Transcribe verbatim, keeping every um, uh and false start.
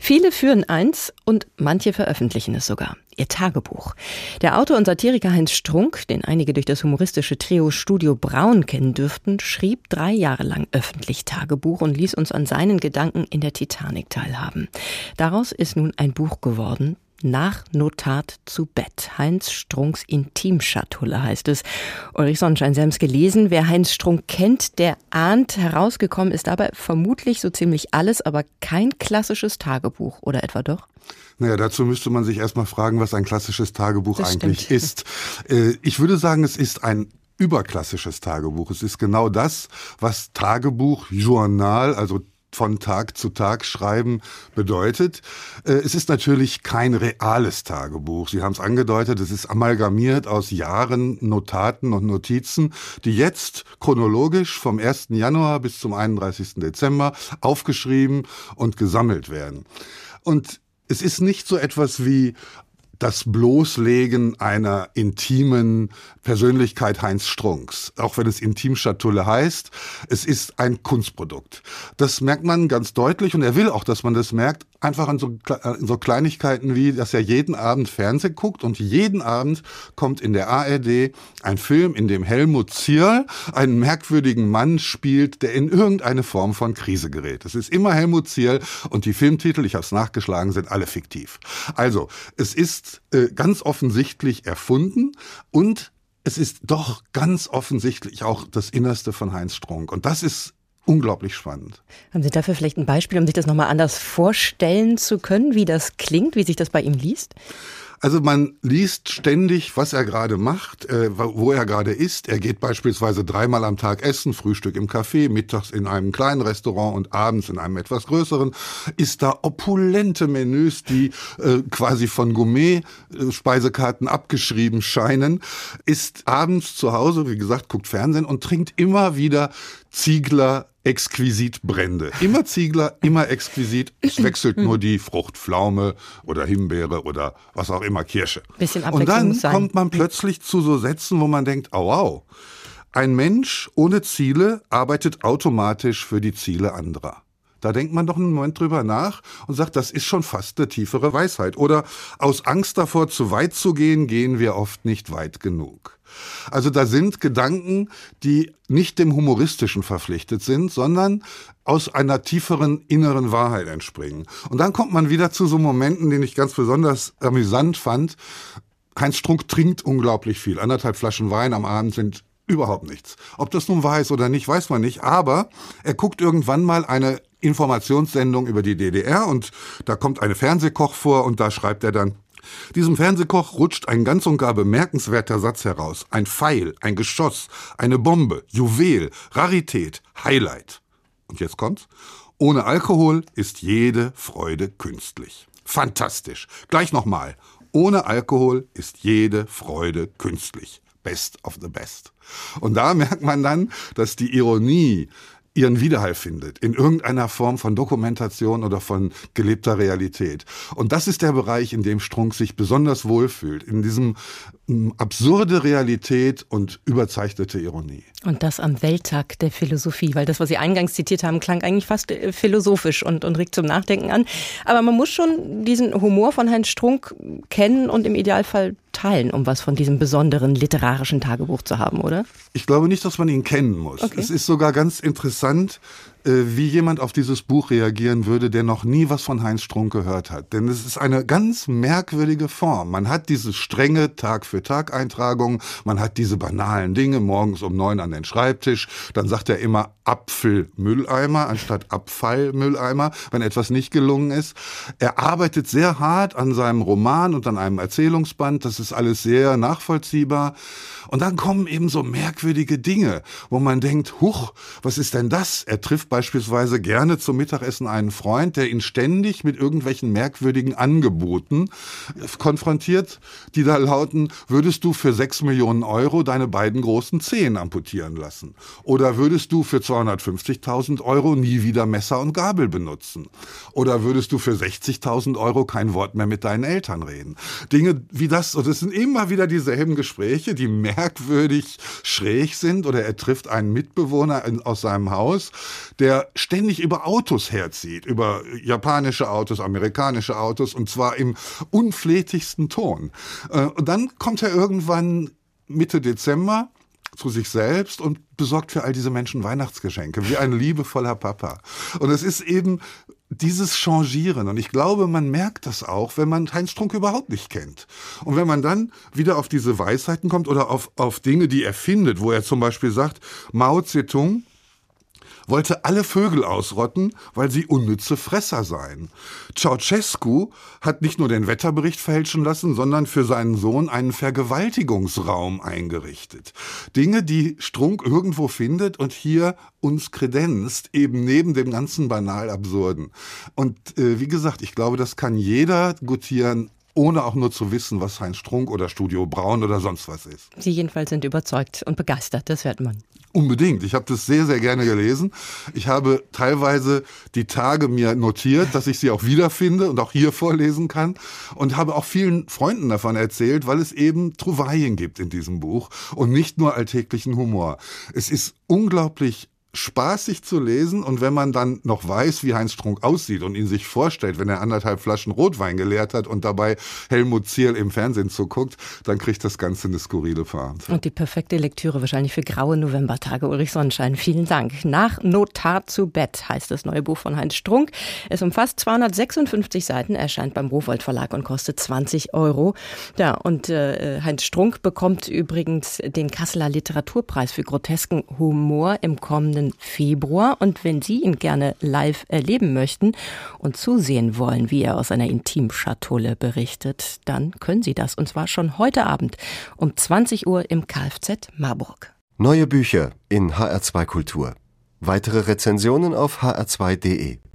Viele führen eins und manche veröffentlichen es sogar. Ihr Tagebuch. Der Autor und Satiriker Heinz Strunk, den einige durch das humoristische Trio Studio Braun kennen dürften, schrieb drei Jahre lang öffentlich Tagebuch und ließ uns an seinen Gedanken in der Titanic teilhaben. Daraus ist nun ein Buch geworden. Nach Notat zu Bett. Heinz Strunks Intimschatulle heißt es. Ulrich Sonnenschein, Sie haben es gelesen. Wer Heinz Strunk kennt, der ahnt, herausgekommen ist dabei vermutlich so ziemlich alles, aber kein klassisches Tagebuch. Oder etwa doch? Naja, dazu müsste man sich erstmal fragen, was ein klassisches Tagebuch Das eigentlich stimmt. ist. Ich würde sagen, es ist ein überklassisches Tagebuch. Es ist genau das, was Tagebuch, Journal, also von Tag zu Tag schreiben bedeutet. Es ist natürlich kein reales Tagebuch. Sie haben es angedeutet, es ist amalgamiert aus Jahren, Notaten und Notizen, die jetzt chronologisch vom ersten Januar bis zum einunddreißigsten Dezember aufgeschrieben und gesammelt werden. Und es ist nicht so etwas wie das Bloßlegen einer intimen Persönlichkeit Heinz Strunks, auch wenn es Intimschatulle heißt. Es ist ein Kunstprodukt. Das merkt man ganz deutlich und er will auch, dass man das merkt, einfach an so, an so Kleinigkeiten wie, dass er jeden Abend Fernsehen guckt und jeden Abend kommt in der A R D ein Film, in dem Helmut Zierl einen merkwürdigen Mann spielt, der in irgendeine Form von Krise gerät. Es ist immer Helmut Zierl und die Filmtitel, ich habe es nachgeschlagen, sind alle fiktiv. Also, es ist äh, ganz offensichtlich erfunden und es ist doch ganz offensichtlich auch das Innerste von Heinz Strunk. Und das ist unglaublich spannend. Haben Sie dafür vielleicht ein Beispiel, um sich das nochmal anders vorstellen zu können, wie das klingt, wie sich das bei ihm liest? Also man liest ständig, was er gerade macht, äh, wo er gerade ist. Er geht beispielsweise dreimal am Tag essen, Frühstück im Café, mittags in einem kleinen Restaurant und abends in einem etwas größeren. Isst da opulente Menüs, die äh, quasi von Gourmet-Speisekarten abgeschrieben scheinen. Ist abends zu Hause, wie gesagt, guckt Fernsehen und trinkt immer wieder Ziegler Exquisit-Brände. Immer Ziegler, immer Exquisit. Es wechselt nur die Frucht, Pflaume oder Himbeere oder was auch immer, Kirsche. Bisschen Abwechslung Und dann muss sein. kommt man plötzlich zu so Sätzen, wo man denkt, oh wow, ein Mensch ohne Ziele arbeitet automatisch für die Ziele anderer. Da denkt man doch einen Moment drüber nach und sagt, das ist schon fast eine tiefere Weisheit. Oder aus Angst davor, zu weit zu gehen, gehen wir oft nicht weit genug. Also da sind Gedanken, die nicht dem Humoristischen verpflichtet sind, sondern aus einer tieferen inneren Wahrheit entspringen. Und dann kommt man wieder zu so Momenten, den ich ganz besonders amüsant fand. Heinz Strunk trinkt unglaublich viel. Anderthalb Flaschen Wein am Abend sind überhaupt nichts. Ob das nun wahr ist oder nicht, weiß man nicht. Aber er guckt irgendwann mal eine Informationssendung über die D D R und da kommt eine Fernsehkoch vor und da schreibt er dann: Diesem Fernsehkoch rutscht ein ganz und gar bemerkenswerter Satz heraus. Ein Pfeil, ein Geschoss, eine Bombe, Juwel, Rarität, Highlight. Und jetzt kommt's. Ohne Alkohol ist jede Freude künstlich. Fantastisch. Gleich nochmal. Ohne Alkohol ist jede Freude künstlich. Best of the best. Und da merkt man dann, dass die Ironie ihren Widerhall findet, in irgendeiner Form von Dokumentation oder von gelebter Realität. Und das ist der Bereich, in dem Strunk sich besonders wohlfühlt, in diesem m, absurde Realität und überzeichnete Ironie. Und das am Welttag der Philosophie, weil das, was Sie eingangs zitiert haben, klang eigentlich fast äh, philosophisch und, und regt zum Nachdenken an. Aber man muss schon diesen Humor von Heinz Strunk kennen und im Idealfall teilen, um was von diesem besonderen literarischen Tagebuch zu haben, oder? Ich glaube nicht, dass man ihn kennen muss. Okay. Es ist sogar ganz interessant, wie jemand auf dieses Buch reagieren würde, der noch nie was von Heinz Strunk gehört hat. Denn es ist eine ganz merkwürdige Form. Man hat diese strenge Tag-für-Tag-Eintragung, man hat diese banalen Dinge, morgens um neun an den Schreibtisch, dann sagt er immer Apfelmülleimer anstatt Abfallmülleimer, wenn etwas nicht gelungen ist. Er arbeitet sehr hart an seinem Roman und an einem Erzählungsband, das ist alles sehr nachvollziehbar. Und dann kommen eben so merkwürdige Dinge, wo man denkt, huch, was ist denn das? Er trifft beispielsweise gerne zum Mittagessen einen Freund, der ihn ständig mit irgendwelchen merkwürdigen Angeboten konfrontiert, die da lauten: Würdest du für sechs Millionen Euro deine beiden großen Zehen amputieren lassen? Oder würdest du für zweihundertfünfzigtausend Euro nie wieder Messer und Gabel benutzen? Oder würdest du für sechzigtausend Euro kein Wort mehr mit deinen Eltern reden? Dinge wie das, und es sind immer wieder dieselben Gespräche, die merkwürdig schräg sind. Oder er trifft einen Mitbewohner aus seinem Haus, der der ständig über Autos herzieht, über japanische Autos, amerikanische Autos, und zwar im unflätigsten Ton. Und dann kommt er irgendwann Mitte Dezember zu sich selbst und besorgt für all diese Menschen Weihnachtsgeschenke, wie ein liebevoller Papa. Und es ist eben dieses Changieren. Und ich glaube, man merkt das auch, wenn man Heinz Strunk überhaupt nicht kennt. Und wenn man dann wieder auf diese Weisheiten kommt oder auf, auf Dinge, die er findet, wo er zum Beispiel sagt, Mao Zedong wollte alle Vögel ausrotten, weil sie unnütze Fresser seien. Ceausescu hat nicht nur den Wetterbericht fälschen lassen, sondern für seinen Sohn einen Vergewaltigungsraum eingerichtet. Dinge, die Strunk irgendwo findet und hier uns kredenzt, eben neben dem ganzen banal Absurden. Und äh, wie gesagt, ich glaube, das kann jeder gutieren, ohne auch nur zu wissen, was Heinz Strunk oder Studio Braun oder sonst was ist. Sie jedenfalls sind überzeugt und begeistert, das hört man. Unbedingt. Ich habe das sehr, sehr gerne gelesen. Ich habe teilweise die Tage mir notiert, dass ich sie auch wiederfinde und auch hier vorlesen kann, und habe auch vielen Freunden davon erzählt, weil es eben Trouvaillen gibt in diesem Buch und nicht nur alltäglichen Humor. Es ist unglaublich spaßig zu lesen, und wenn man dann noch weiß, wie Heinz Strunk aussieht und ihn sich vorstellt, wenn er anderthalb Flaschen Rotwein geleert hat und dabei Helmut Zierl im Fernsehen zuguckt, dann kriegt das Ganze eine skurrile Pointe. Und die perfekte Lektüre wahrscheinlich für graue Novembertage. Ulrich Sonnenschein, vielen Dank. Nach Notar zu Bett heißt das neue Buch von Heinz Strunk. Es umfasst zweihundertsechsundfünfzig Seiten, erscheint beim Rowohlt Verlag und kostet zwanzig Euro. Ja, und äh, Heinz Strunk bekommt übrigens den Kasseler Literaturpreis für grotesken Humor im kommenden Februar. Und wenn Sie ihn gerne live erleben möchten und zusehen wollen, wie er aus einer Intimschatulle berichtet, dann können Sie das. Und zwar schon heute Abend um zwanzig Uhr im K F Z Marburg. Neue Bücher in H R zwei Kultur. Weitere Rezensionen auf h r zwei punkt de.